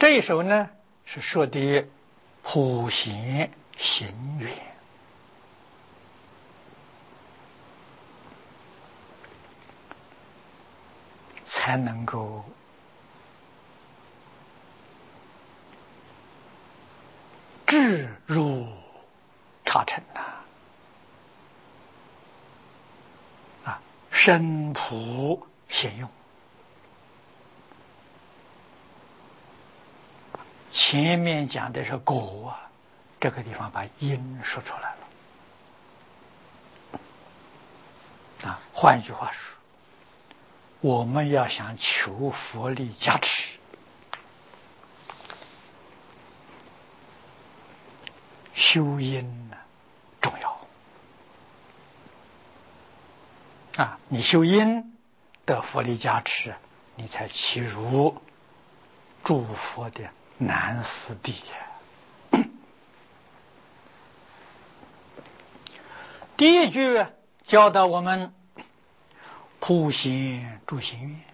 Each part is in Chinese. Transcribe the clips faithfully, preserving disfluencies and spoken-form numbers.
这一首呢是说的普贤行愿，才能够智入刹尘呐！啊，身普显用。前面讲的是果啊，这个地方把因说出来了。啊，换句话说，我们要想求佛力加持，修因呢重要啊！你修因得佛力加持，你才契入诸佛的难思地呀。第一句教导我们普贤诸行愿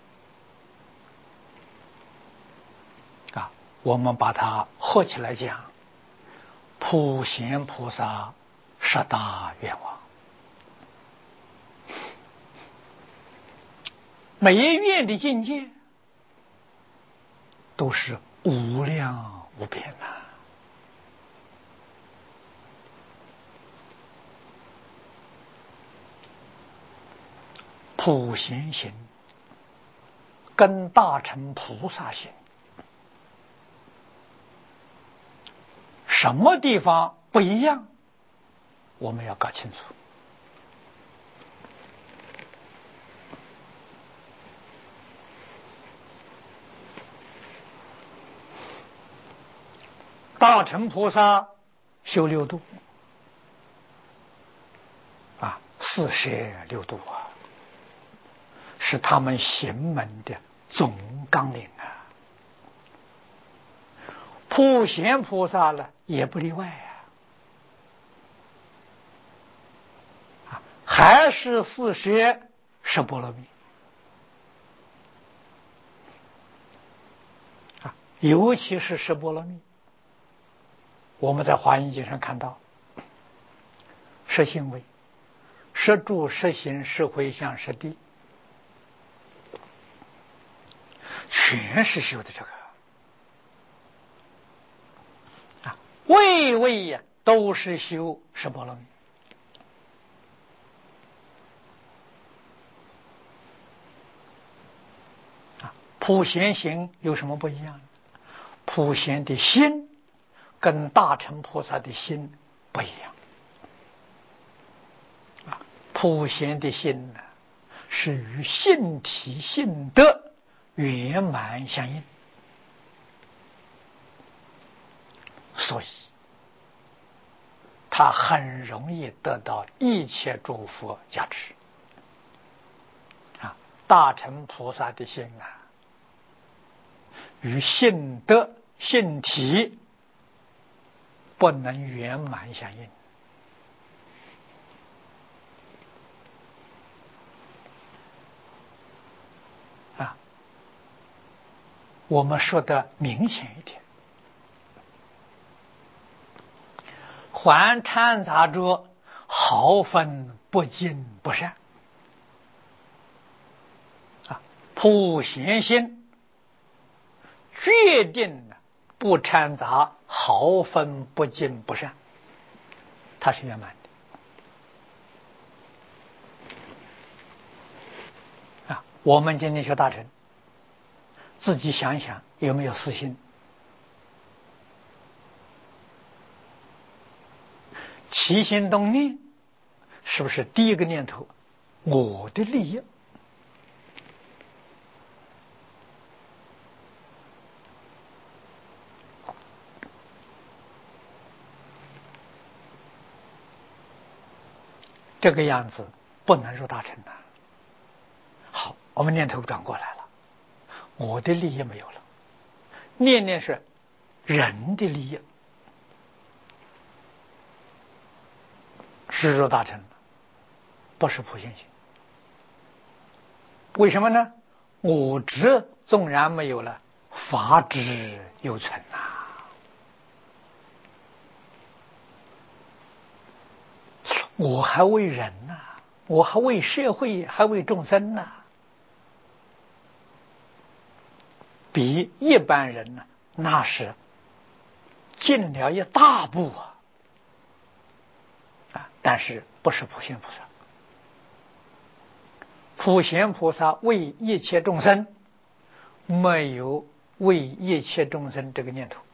啊，我们把它合起来讲，普贤菩萨十大愿望。每一愿的境界都是无量无边呐、啊。普贤行跟大乘菩萨行什么地方不一样？我们要搞清楚。大乘菩萨修六度啊，四摄六度啊，是他们行门的总纲领啊。普贤菩萨呢也不例外啊，啊还是四摄十波罗蜜啊，尤其是十波罗蜜。我们在华严经上看到，十行为、十住、十行、十回向、十地，全是修的这个啊，位位呀都是修十波罗蜜啊。普贤行有什么不一样？普贤的心跟大乘菩萨的心不一样啊，普贤的心呢，是与性体性德圆满相应，所以他很容易得到一切诸佛加持啊。大乘菩萨的心啊，与性德性体不能圆满相应啊。我们说的明显一点，还掺杂着毫分不净不善啊。普贤心决定不掺杂毫分不净不善，它是圆满的啊。我们今天学大乘，自己想一想有没有私心？起心动念是不是第一个念头我的利益？这个样子不能入大乘的。好，我们念头转过来了，我的利益没有了，念念是人的利益，是入大乘的，不是普贤行。为什么呢？我执纵然没有了， 法之犹存呐、啊。我还为人呐、啊，我还为社会，还为众生呐、啊，比一般人呢、啊，那是进了一大步啊！啊，但是不是普贤菩萨？普贤菩萨为一切众生，没有为一切众生这个念头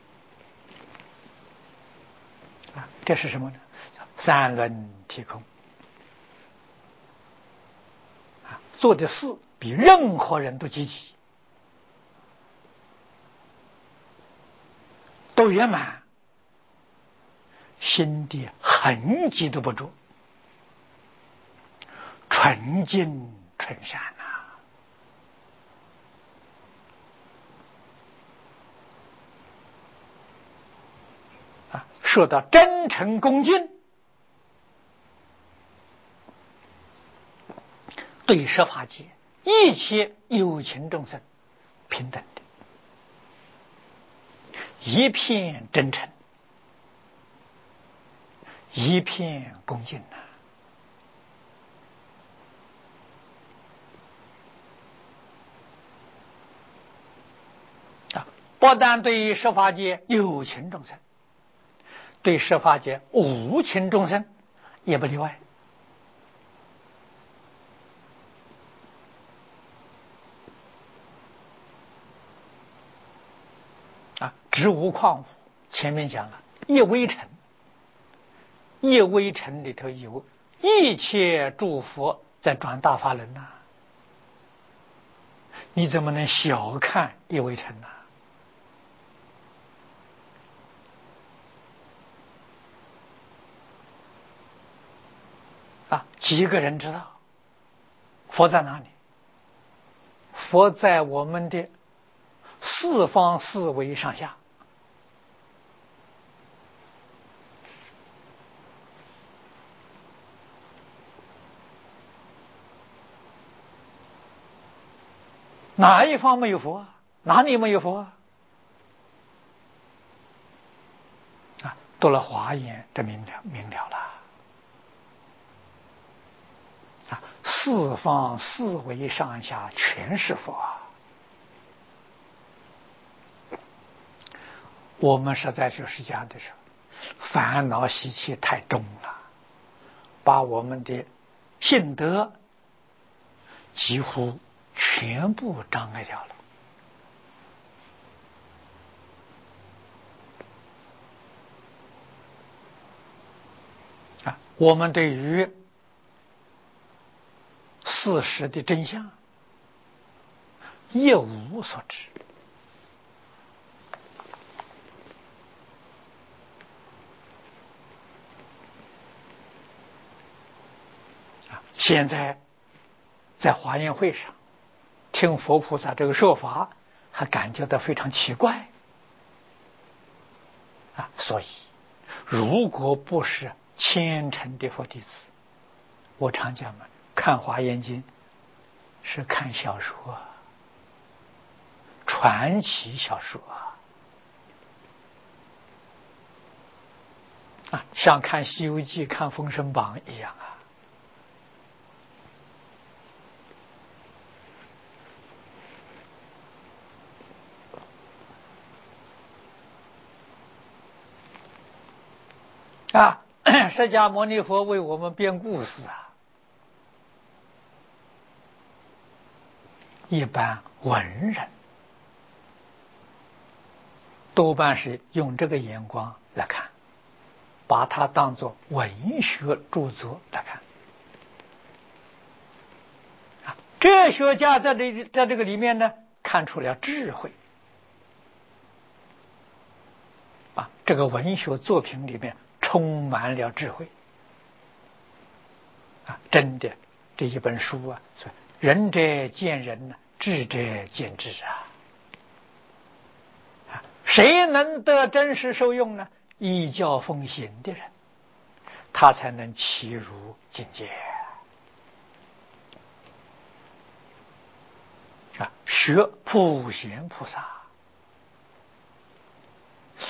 啊，这是什么呢？三轮体空啊，做的事比任何人都积极，都圆满，心地痕迹都不着，纯净纯善呐、啊！啊，说到真诚恭敬，对十法界一切有情众生平等的，一片真诚，一片恭敬呐、啊！不但对十法界有情众生，对十法界无情众生也不例外。啊，植物矿物，前面讲了，一微尘，一微尘里头有一切诸佛在转大法轮呐、啊，你怎么能小看一微尘呢、啊？啊，几个人知道佛在哪里？佛在我们的四方四维上下。哪一方没有佛？哪里没有佛？啊，读了华严，这明了明了了。啊，四方四维上下全是佛。我们实在就是这样的时候，烦恼习气太重了，把我们的性德几乎全部障碍掉了。啊，我们对于事实的真相一无所知。啊，现在在华严会上听佛菩萨这个说法，还感觉到非常奇怪啊！所以，如果不是虔诚的佛弟子，我常讲嘛，看《华严经》是看小说，传奇小说啊，像看《西游记》、看《封神榜》一样啊。啊，释迦牟尼佛为我们编故事啊，一般文人多半是用这个眼光来看，把它当作文学著作来看。啊，哲学家在这在这个里面呢，看出了智慧。啊，这个文学作品里面充满了智慧。啊，真的，这一本书啊，是仁者见仁，智者见智啊。啊，谁能得真实受用呢？依教奉行的人，他才能契入境界。啊，学普贤菩萨，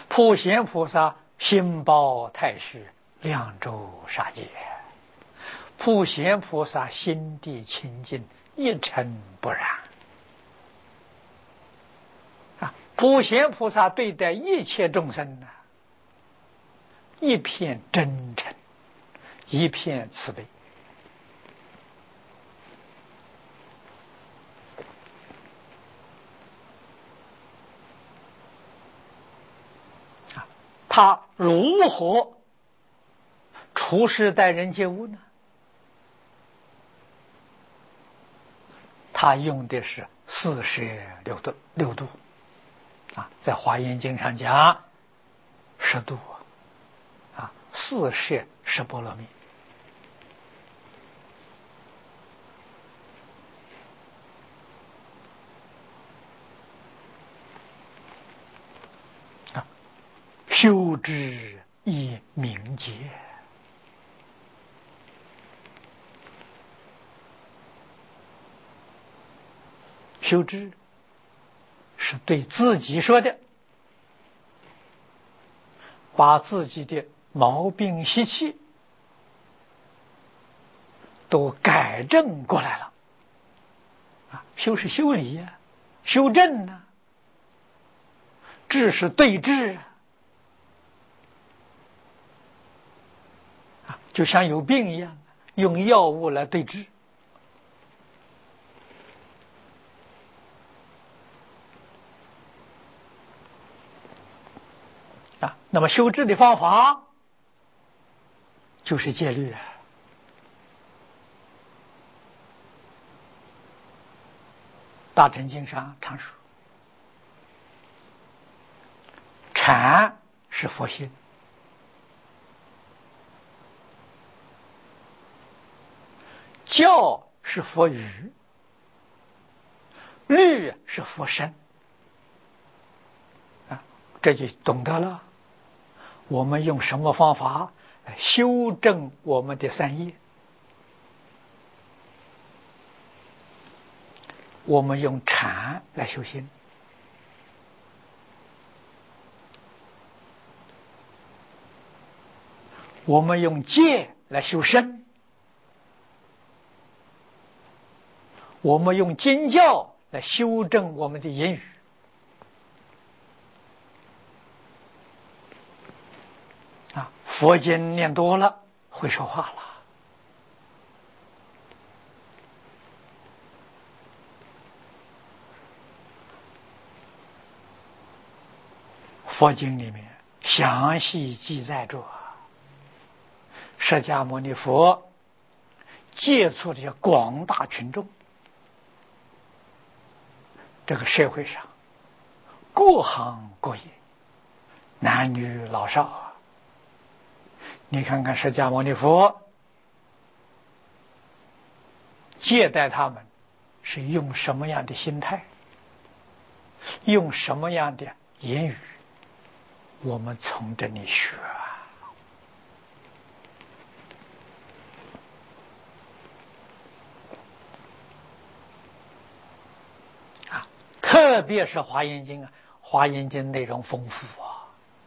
普贤菩萨心包太虚，量周杀戒。普贤菩萨心地清净，一尘不染。啊，普贤菩萨对待一切众生呢，一片真诚，一片慈悲。他如何处世待人接物呢？他用的是四摄六度，六度啊，在华严经上讲十度啊，四摄十波罗蜜。修之以明节，修之是对自己说的，把自己的毛病习气都改正过来了。啊，修是修理呀、啊，修正呢、啊，治是对治啊。就像有病一样，用药物来对治。啊，那么修治的方法就是戒律。大乘经上常说，禅是佛心，教是佛语，律是佛身。啊，这就懂得了。我们用什么方法来修正我们的善业？我们用禅来修心，我们用戒来修身，我们用经教来修正我们的言语。啊，佛经念多了，会说话了。佛经里面详细记载着释迦牟尼佛接触这些广大群众，这个社会上各行各业，男女老少啊，你看看释迦牟尼佛接待他们是用什么样的心态，用什么样的言语，我们从这里学啊！特别是华严经啊，华严经内容丰富啊，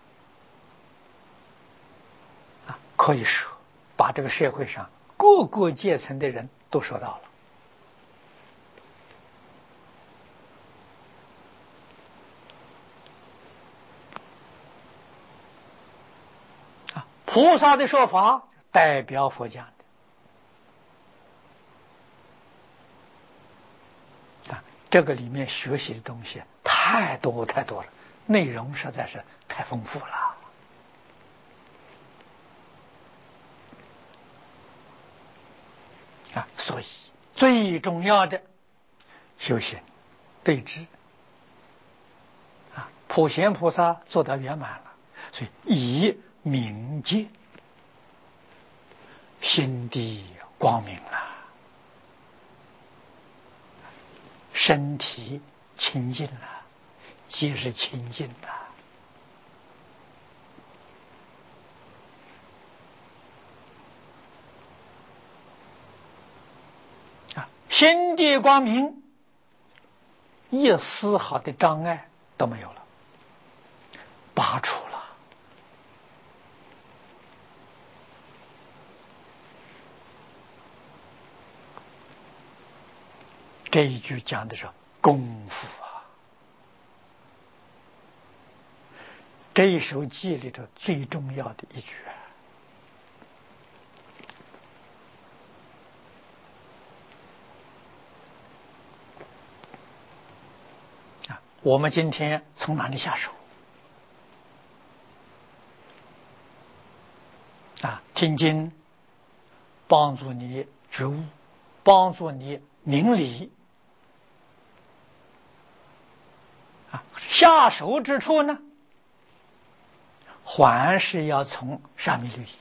啊，可以说把这个社会上各个阶层的人都说到了。啊，菩萨的说法代表佛讲的，啊，这个里面学习的东西太多太多了，内容实在是太丰富了。啊，所以最重要的修行对治啊，普贤菩萨做到圆满了，所以以明戒，心地光明了，身体清净了，皆是清净了。心地光明，一丝毫的障碍都没有了，拔除了。 这一句讲的是功夫啊，这一首偈里头最重要的一句啊。我们今天从哪里下手啊？听经帮助你觉悟，帮助你明理啊。下手之处呢，还是要从沙弥律仪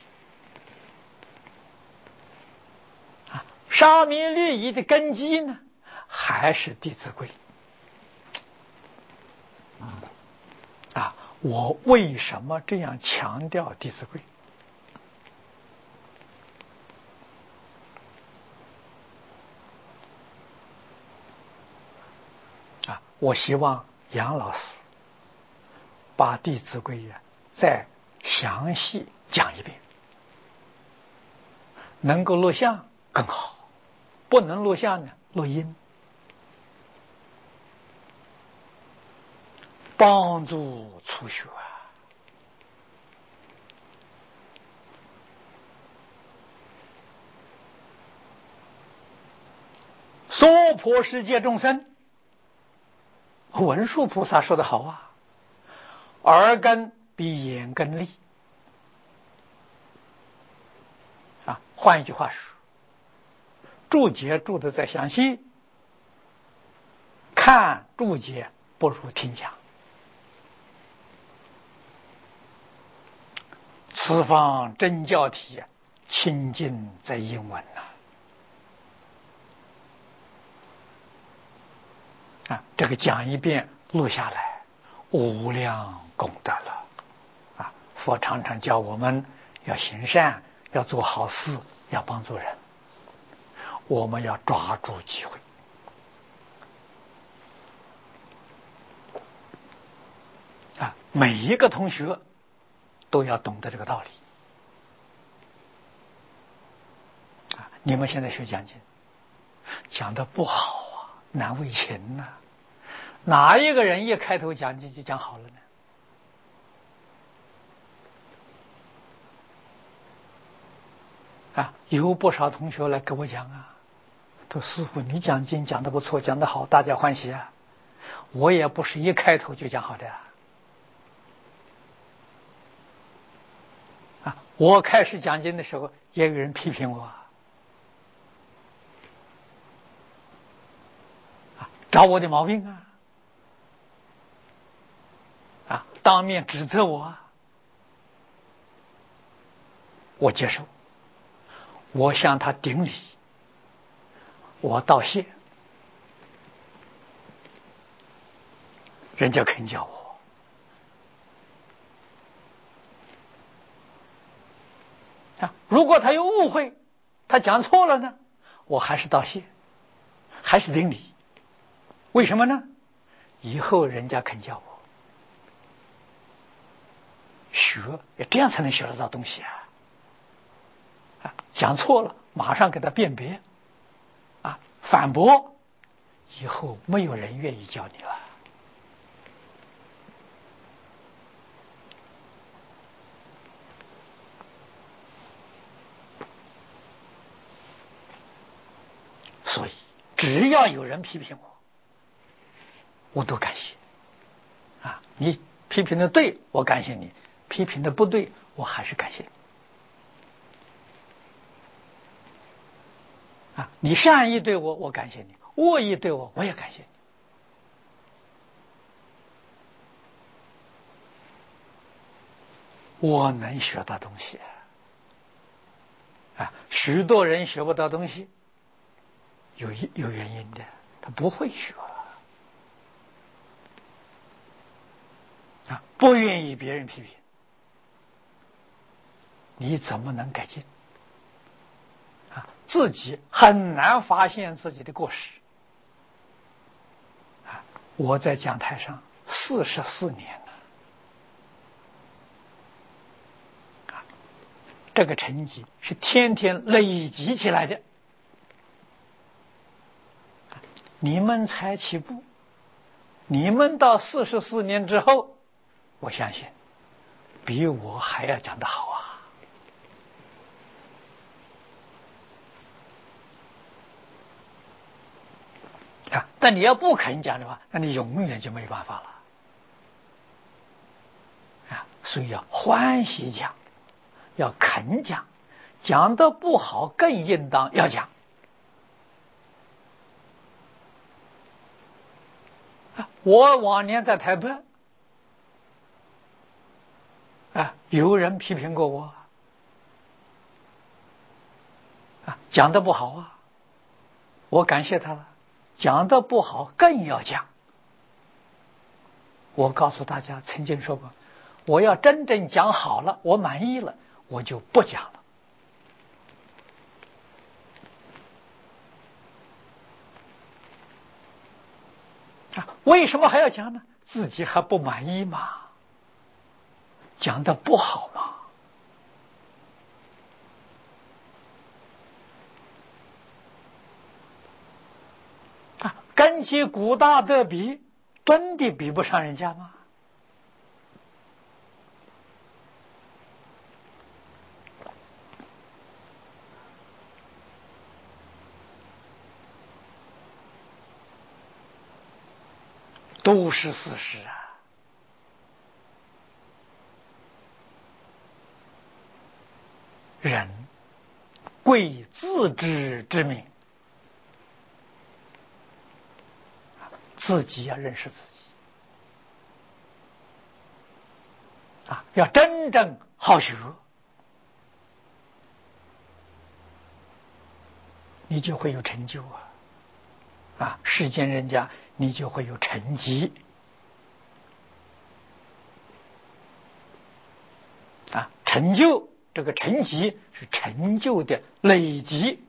啊。沙弥律仪的根基呢，还是《弟子规》啊。我为什么这样强调《弟子规》啊？我希望杨老师把《弟子规》呀再详细讲一遍，能够录像更好，不能录像呢，录音，帮助初学啊。娑婆世界众生，文殊菩萨说得好啊，耳根比眼根利啊。换一句话说，注解注得再详细，看注解不如听讲。此方真教体，清净在英文呐啊！啊，这个讲一遍录下来，无量功德了啊！佛常常教我们要行善，要做好事，要帮助人，我们要抓住机会啊！每一个同学都要懂得这个道理啊！你们现在学讲经，讲的不好啊，难为情呐、啊！哪一个人一开头讲经就讲好了呢？啊，有不少同学来跟我讲啊，说师父你讲经讲得不错，讲得好，大家欢喜啊。我也不是一开头就讲好的啊。啊，我开始讲经的时候，也有人批评我啊，找我的毛病啊，啊，当面指责我啊，我接受，我向他顶礼，我道谢，人家肯教我。啊，如果他有误会，他讲错了呢，我还是道谢，还是顶礼。为什么呢？以后人家肯教我学，这样才能学得到东西啊！啊，讲错了，马上给他辨别，啊，反驳，以后没有人愿意教你了。所以，只要有人批评我，我都感谢。啊，你批评的对，我感谢你；批评的不对，我还是感谢你。啊，你善意对我，我感谢你；恶意对我，我也感谢你。我能学到东西啊！许多人学不到东西，有有原因的，他不会学啊，不愿意别人批评，你怎么能改进啊？自己很难发现自己的过失啊！我在讲台上四十四年了。这个成绩是天天累积起来的， 你们才起步，你们到四十四年之后，我相信比我还要讲得好啊！啊，但你要不肯讲的话，那你永远就没办法了啊！所以要欢喜讲，要肯讲，讲得不好更应当要讲。我往年在台北啊，有人批评过我啊，讲得不好啊，我感谢他了。讲得不好更要讲。我告诉大家，曾经说过，我要真正讲好了，我满意了，我就不讲了。啊，为什么还要讲呢？自己还不满意嘛，讲得不好嘛。啊，跟其古大德比，真的比不上人家吗？都是事实啊！人贵自知之明，自己要认识自己啊，要真正好学，你就会有成就啊！啊，世间人家你就会有成绩啊！成就这个成绩是成就的累积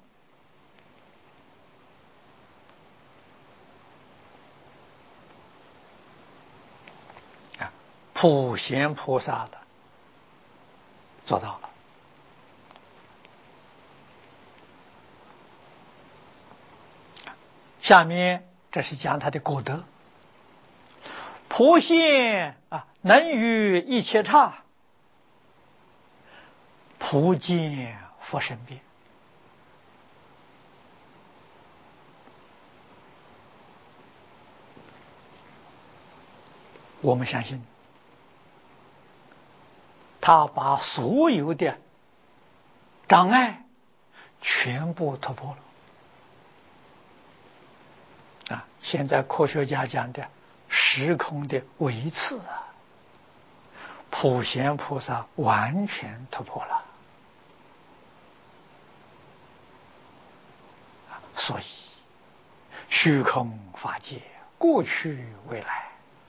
啊！普贤菩萨的做到了。下面这是讲他的果德。普贤啊，能于一切刹，普见佛身边。我们相信，他把所有的障碍全部突破了。啊，现在科学家讲的时空的维次啊，普贤菩萨完全突破了。所以虚空法界，过去未来，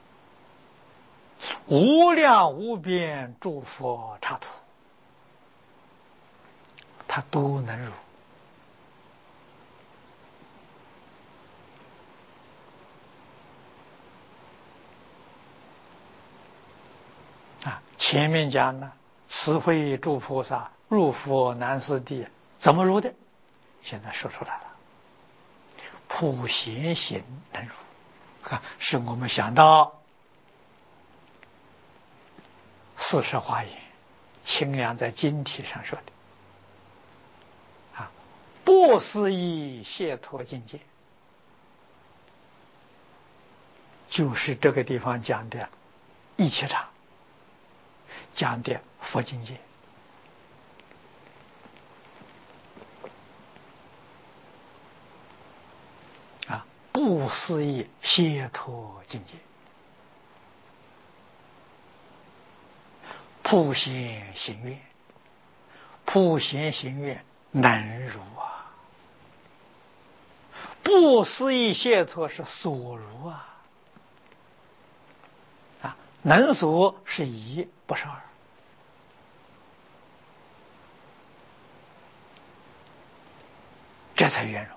无量无边诸佛刹土，他都能入。啊，前面讲呢，慈悲诸菩萨入佛难思地，怎么入的？现在说出来了，普贤行能入。啊，是我们想到四十华严清凉在经题上说的啊，不思议解脱境界，就是这个地方讲的一切刹，讲的佛境界啊，不思议解脱境界，普贤行愿，普贤行愿能如啊，不思议解脱是所如啊，啊，能所是一，不是二。这才圆融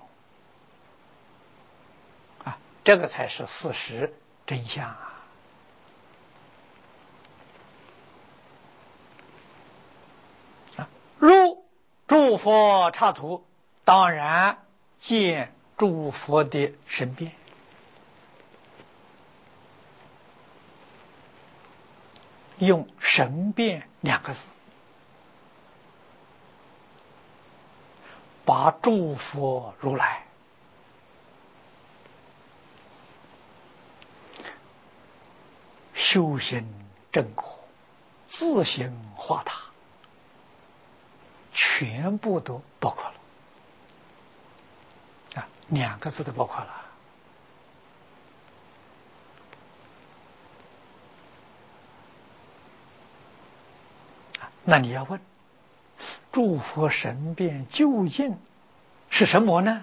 啊，这个才是事实真相啊！啊，入诸佛刹土，当然见诸佛的身边，用神变两个字，把诸佛如来修行正果、自行化他，全部都包括了啊，两个字都包括了。那你要问，诸佛神变究竟是什么呢？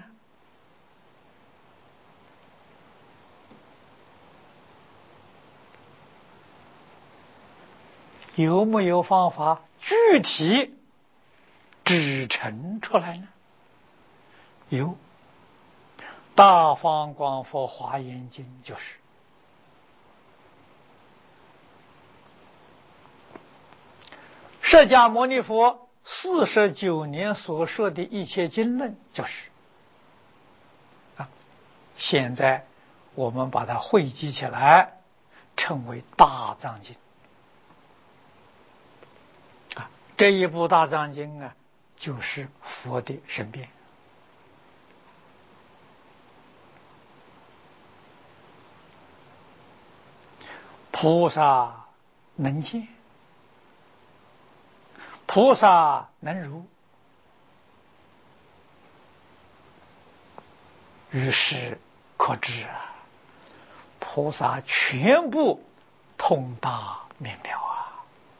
有没有方法具体指陈出来呢？有，大方广佛华严经就是。释迦牟尼佛四十九年所说的一切经论就是啊，现在我们把它汇集起来，称为大藏经啊。这一部大藏经啊，就是佛的身变。菩萨能见，菩萨能如，于是可知啊，菩萨全部通达明了啊。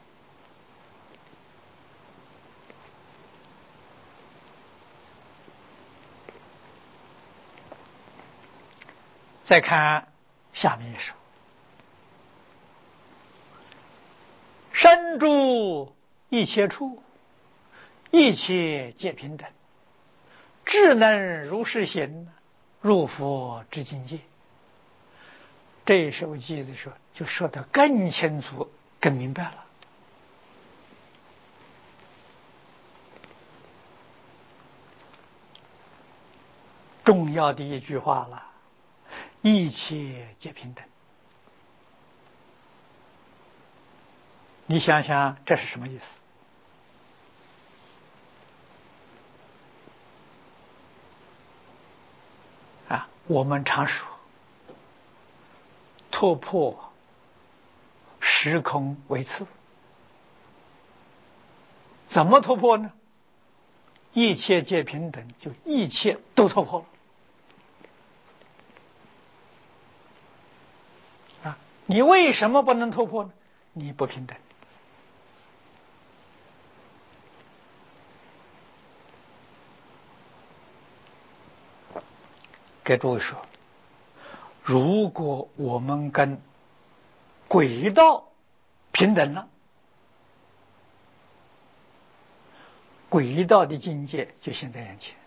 再看下面一首，身住一切处，一切皆平等，智能如是行，入佛之境界。这一首记的时候就说得更清楚更明白了。重要的一句话了，一切皆平等。你想想这是什么意思？啊，我们常说突破时空维次，怎么突破呢？一切皆平等，就一切都突破了啊！你为什么不能突破呢？你不平等。给诸位说，如果我们跟鬼道平等了，鬼道的境界就现在眼前；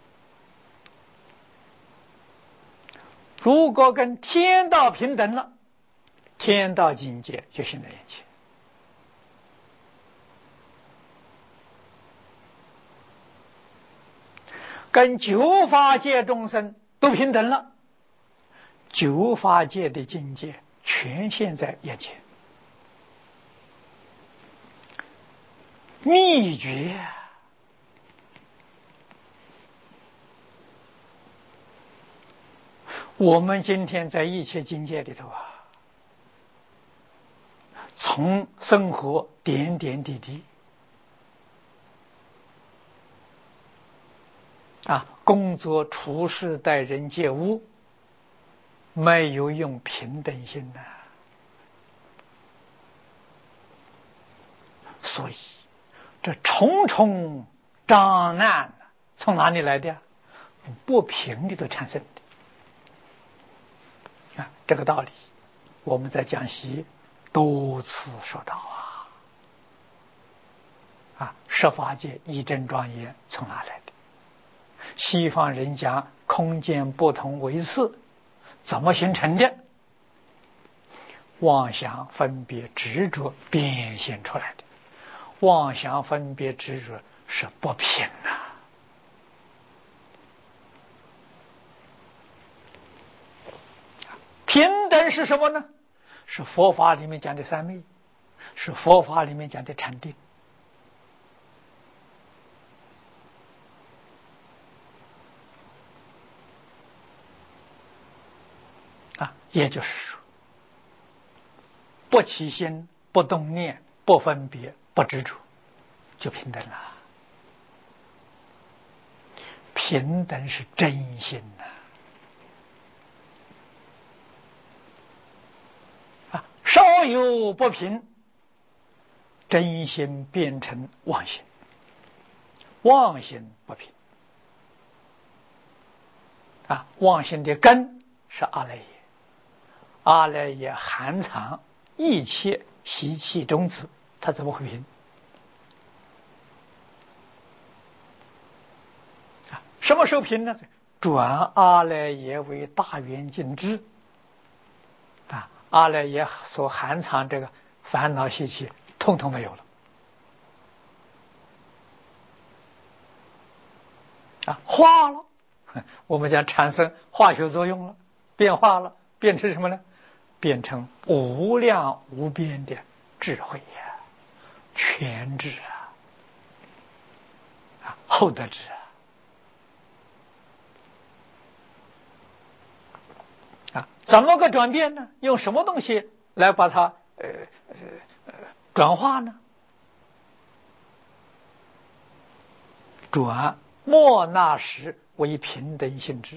如果跟天道平等了，天道境界就现在眼前。跟九法界众生都平等了，九法界的境界全现在眼前。秘诀我们今天在一切境界里头啊，从生活点点滴滴啊，工作处事待人接物，没有用平等心的，所以这重重障难从哪里来的？不平的都产生的啊！这个道理我们在讲习多次说到啊啊！十法界一真庄严从哪来的？西方人讲空间不同维次，怎么形成的？妄想分别执着变现出来的。妄想分别执着是不平呐、 是什么呢？是佛法里面讲的三昧，是佛法里面讲的禅定。啊，也就是说，不起心，不动念，不分别，不执着，就平等了。平等是真心呐！啊，稍有不平，真心变成妄心，妄心不平。啊，妄心的根是阿赖耶，阿赖耶含藏一切习气种子，它怎么会平？啊，什么时候平呢？转阿赖耶为大圆镜智。啊，阿赖耶所含藏这个烦恼习气，通通没有了。啊，化了，我们讲产生化学作用了，变化了，变成什么呢？变成无量无边的智慧呀，全智啊，啊，厚德智啊，啊，怎么个转变呢？用什么东西来把它呃呃转化呢？转莫那时为平等性质。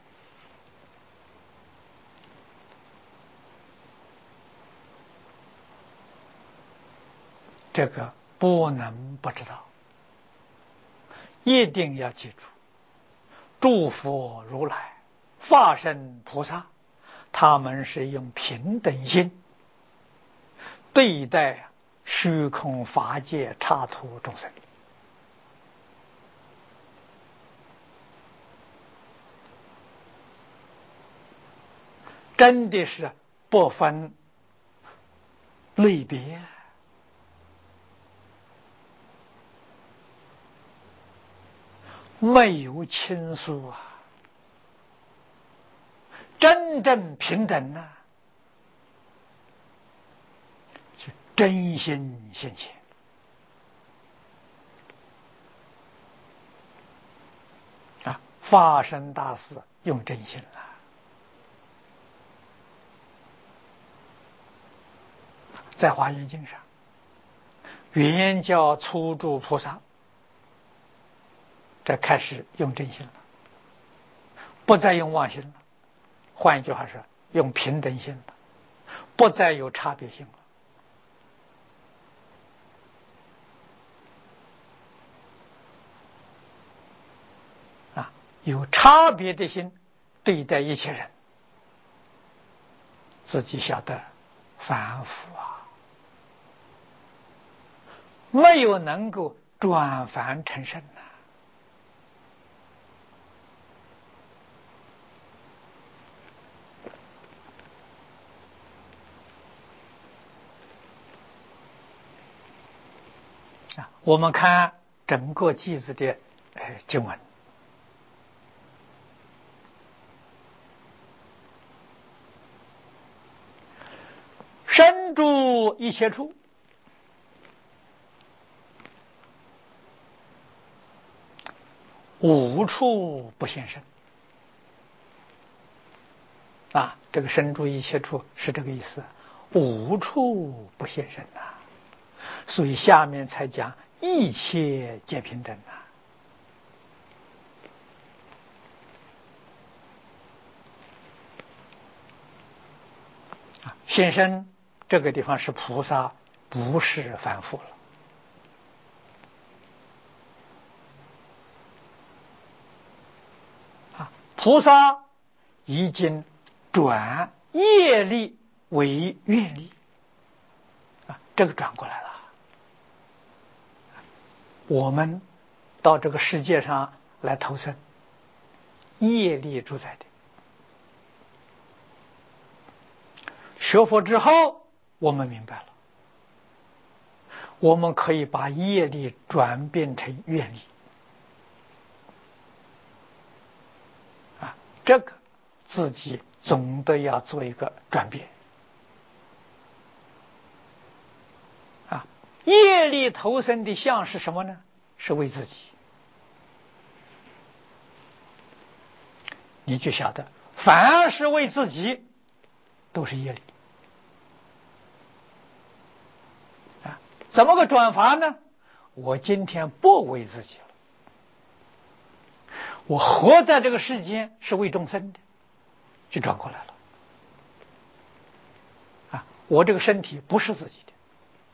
这个不能不知道，一定要记住。诸佛如来、法身菩萨，他们是用平等心对待虚空法界刹土众生。真的是不分类别，没有倾诉啊，真正平等啊，是真心现前啊！法身大士用真心了。在华严经上，原教初住菩萨，这开始用真心了，不再用妄心了。换一句话说，用平等心了，不再有差别性了。啊，有差别的心对待一切人，自己晓得反腐啊。没有能够转凡成圣呐、啊！我们看整个句子的呃经文，身住一切处，无处不现身。啊，这个身住一切处是这个意思，无处不现身呐、啊。所以下面才讲一切皆平等呐、啊。现身这个地方是菩萨，不是凡夫了。啊，菩萨已经转业力为愿力，啊，这个转过来了。我们到这个世界上来投生，业力主宰的。学佛之后，我们明白了，我们可以把业力转变成愿力。啊，这个自己总得要做一个转变。 业力投生的相是什么呢？是为自己。你就晓得，凡是为自己，都是业力。啊，怎么个转法呢？我今天不为自己了，我活在这个世间是为众生的，就转过来了。啊，我这个身体不是自己的，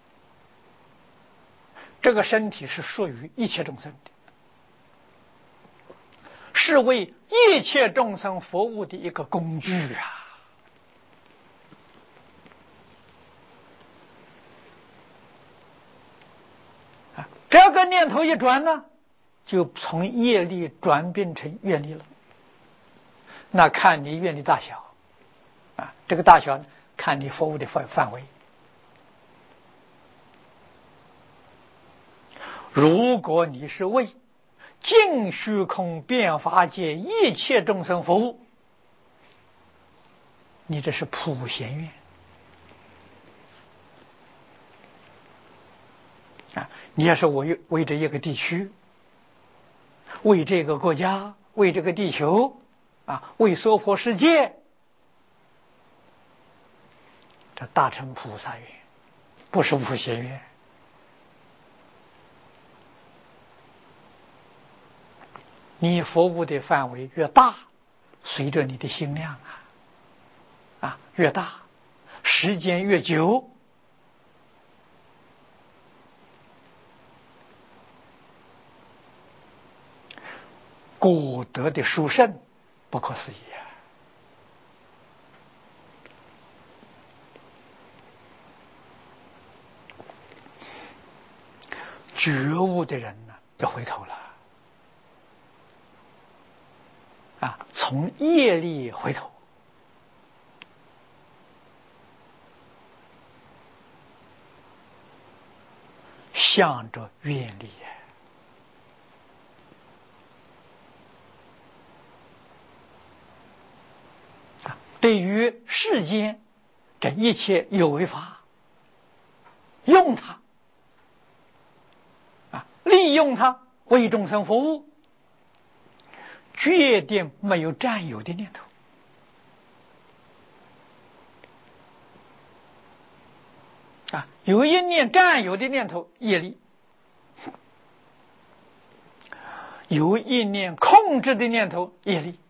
这个身体是属于一切众生的，是为一切众生服务的一个工具啊！啊，这个念头一转呢，就从业力转变成愿力了。那看你愿力大小啊，这个大小看你服务的范范围。如果你是为净虚空变法界一切众生服务，你这是普贤愿啊！你要是为为这一个地区，为这个国家，为这个地球啊，为娑婆世界，这大乘菩萨愿，不是普贤愿。你服务的范围越大，随着你的心量啊啊越大，时间越久，果德的殊胜不可思议啊！觉悟的人呢，要回头了啊，从业力回头。向着愿力啊！对于世间这一切有为法，用它啊，利用它为众生服务，决定没有占有的念头啊！有一念占有的念头，业力；有一念控制的念头，业力。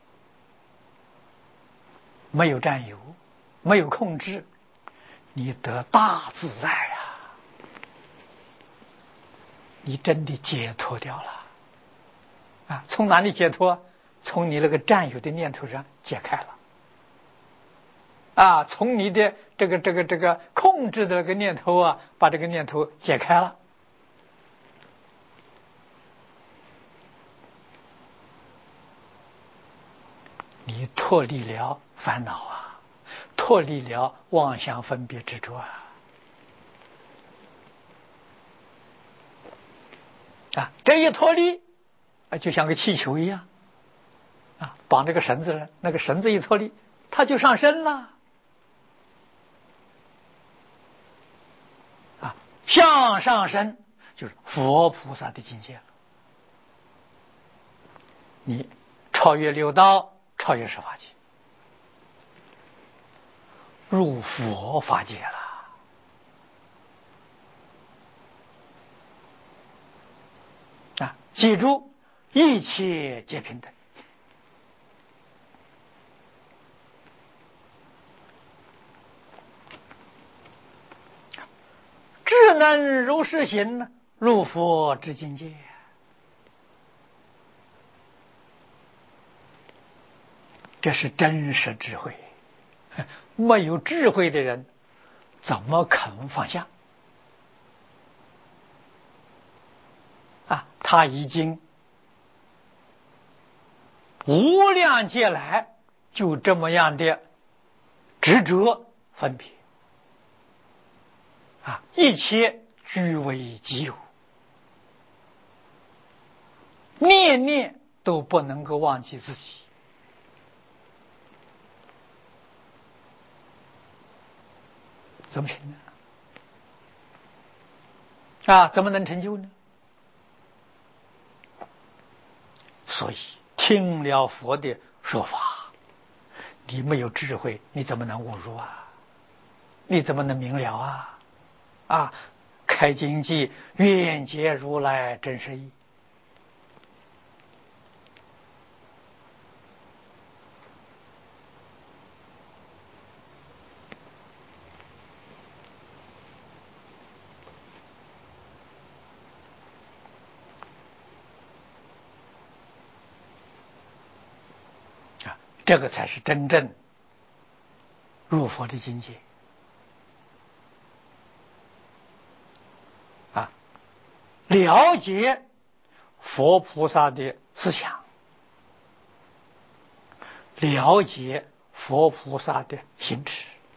没有占有，没有控制，你得大自在啊！你真的解脱掉了啊！从哪里解脱？从你那个占有的念头上解开了啊！从你的这个这个这个控制的那个念头啊，把这个念头解开了。你脱离了烦恼啊，脱离了妄想分别执着啊！啊，这一脱离啊，就像个气球一样啊，绑这个绳子了，那个绳子一脱离，它就上升了啊，向上升就是佛菩萨的境界了。你超越六道，超越十法界，入佛法界了啊！记住，一切皆平等。智能如是行，入佛之境界。这是真实智慧，没有智慧的人怎么肯放下啊？他已经无量劫来就这么样的执着分别啊，一切据为己有，念念都不能够忘记自己。怎么行呢？ 啊，怎么能成就呢？所以听了佛的说法，你没有智慧，你怎么能悟入啊？你怎么能明了啊？啊，开经记愿解如来真实义。啊，这个才是真正入佛的境界。啊，了解佛菩萨的思想，了解佛菩萨的行持，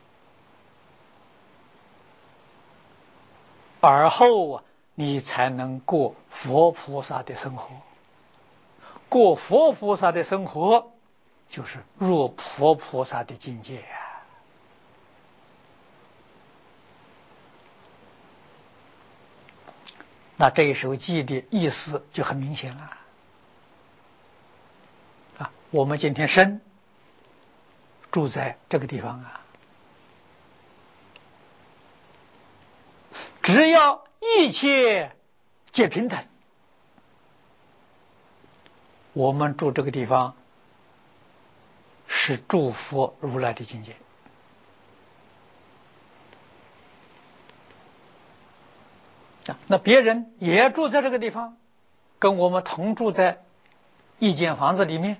而后啊，你才能过佛菩萨的生活。过佛菩萨的生活，就是入佛菩萨的境界啊。那这一首偈的意思就很明显了啊！我们今天生住在这个地方啊，只要一切皆平等，我们住这个地方是诸佛如来的境界。那别人也住在这个地方，跟我们同住在一间房子里面，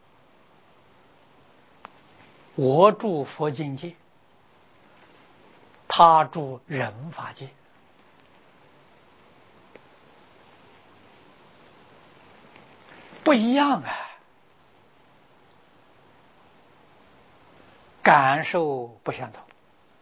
我住佛境界，他住人法界，不一样啊，感受不相同。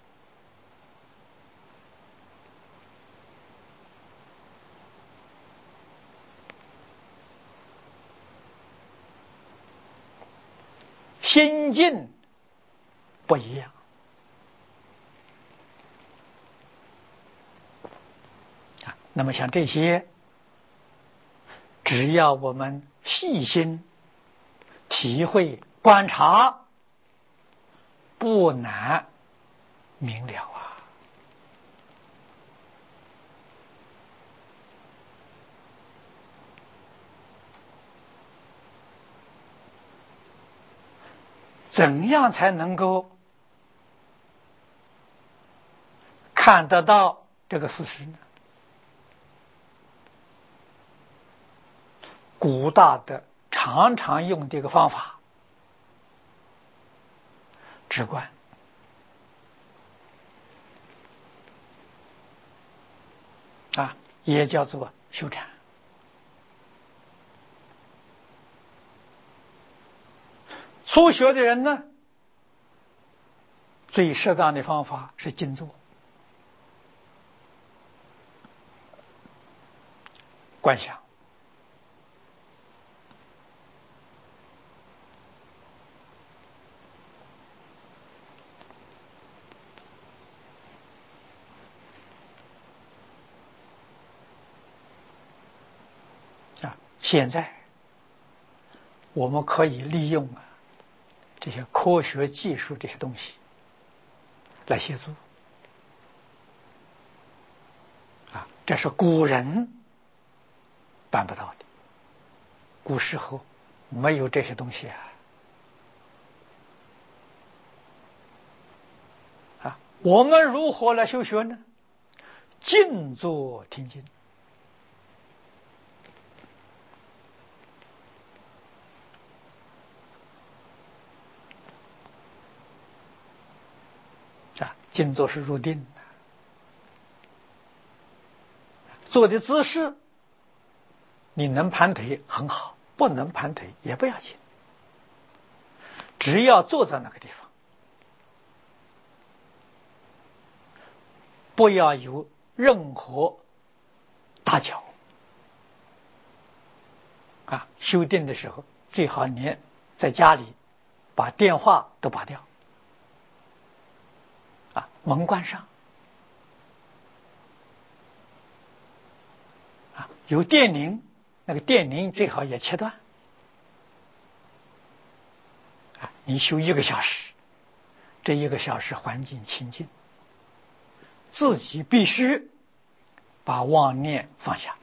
心境不一样啊。那么像这些，只要我们细心体会观察，不难明了啊。怎样才能够看得到这个事实呢？古大的常常用这个方法，直观啊，也叫做修禅。初学的人呢，最适当的方法是静坐观想。啊，现在我们可以利用啊这些科学技术这些东西来协助啊，这是古人办不到的，古时候没有这些东西啊。啊，我们如何来修学呢？静坐听经。啊，静坐是入定的，坐的姿势，你能盘腿很好，不能盘腿也不要紧，只要坐在那个地方，不要有任何打搅。啊，修定的时候最好你在家里把电话都拔掉，啊，门关上， 有电铃，那个电铃最好也切断。啊，你修一个小时，这一个小时环境清净，自己必须把妄念放下。